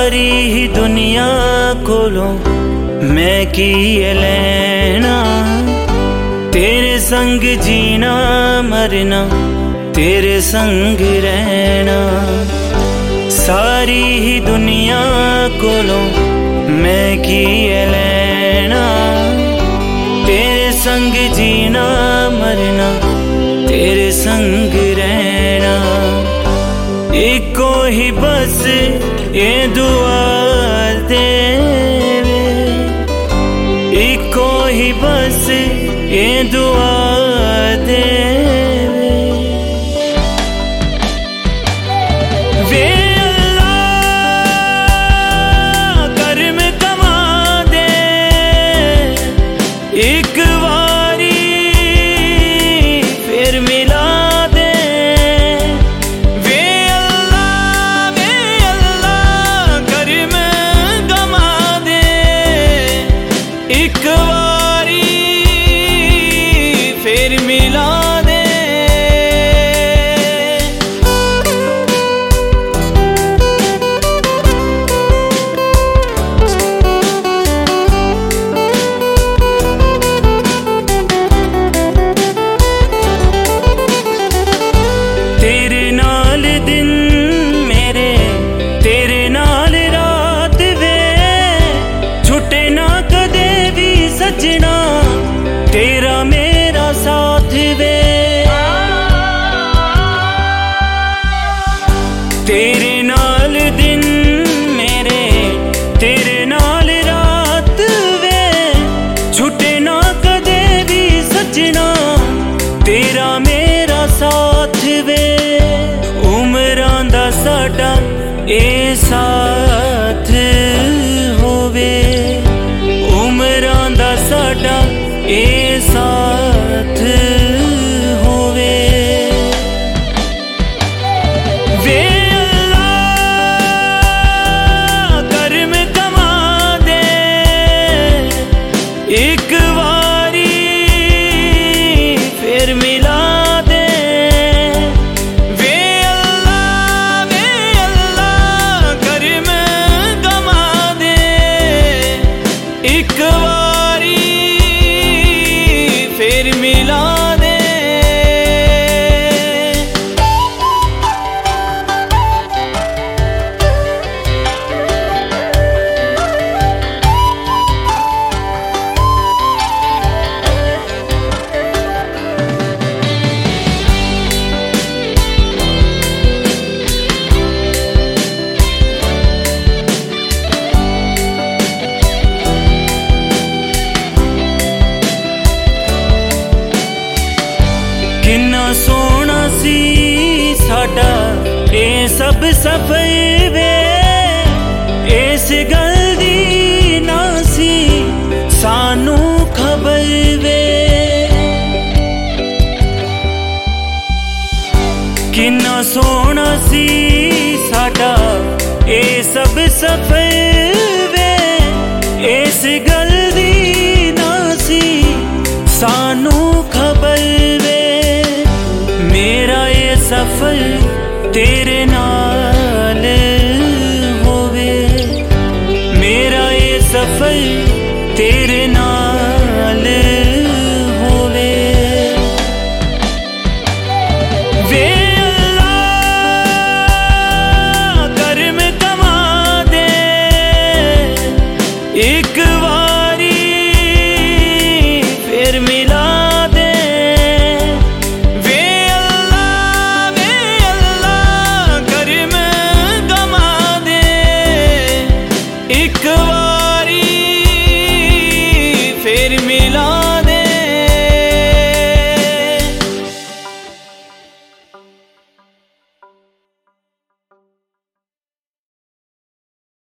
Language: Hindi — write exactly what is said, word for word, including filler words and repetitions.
सारी ही दुनिया कोलों मैं की लेना, तेरे संग जीना मरना तेरे संग रहना। सारी ही दुनिया कोलों मैं की लेना, तेरे संग जीना मरना तेरे संग रहना। इको ही बस ये दुआ दे, इको ही बस ये दुआ दे। वे अल्लाह कर्म कमा दे एक बारी फिर मिला दे। वे अल्लाह वे अल्लाह कर्म कमा दे एक बारी फिर मिला दे। तेरे नाल दिन मेरे तेरे नाल रात वे, छुटे ना कदे भी सजना तेरा मेरा साथ वे। तेरे नाल दिन मेरे तेरे नाल रात वे, छुटे ना कदे भी सजना तेरा मेरा साथ वे। उमरां दा साडा ए साथ होवे, उमरां दा साडा ए साथ होवे। वे अल्लाह कर्म कमा दे एक बारी फिर मिला दे। वे अल्लाह वे अल्लाह कर्म कमा दे एक बारी फिर मिला दे। किन्ना सोना सी साडा ए सब सफर वे, इस गल दी ना सी सानू खबर वे। किन्ना सोना सी साडा ए सब सफर वे, इस गल दी ना सी सानू खबर वे। मेरा ये सफर तेरे नाल होवे, मेरा ये सफर तेरे